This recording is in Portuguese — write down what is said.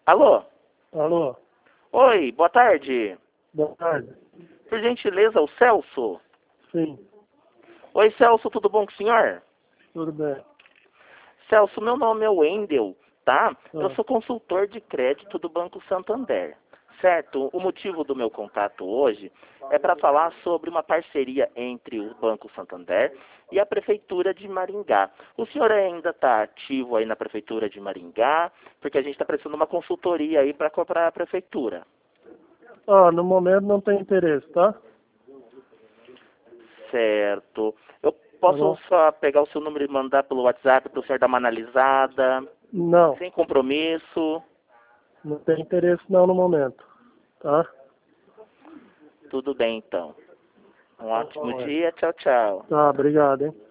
Alô? Alô, Oi, boa tarde. boa tarde. Por gentileza, o Celso? Sim, Oi, Celso, tudo bom com o senhor? tudo bem. Celso, meu nome é Wendel, tá? Eu Ah, sou consultor de crédito do Banco Santander, certo? O motivo do meu contato hoje é para falar sobre uma parceria entre o Banco Santander e a Prefeitura de Maringá. O senhor ainda está ativo aí na Prefeitura de Maringá? Porque a gente está precisando de uma consultoria aí para comprar a Prefeitura. no momento não tem interesse, tá? Certo. Eu Tá posso bom? só pegar o seu número e mandar pelo WhatsApp para o senhor dar uma analisada, Não, sem compromisso? não tem interesse não no momento, tá? Tudo bem, então. Um Então, ótimo tá bom. dia. Tchau, tchau. Tá, obrigado, hein?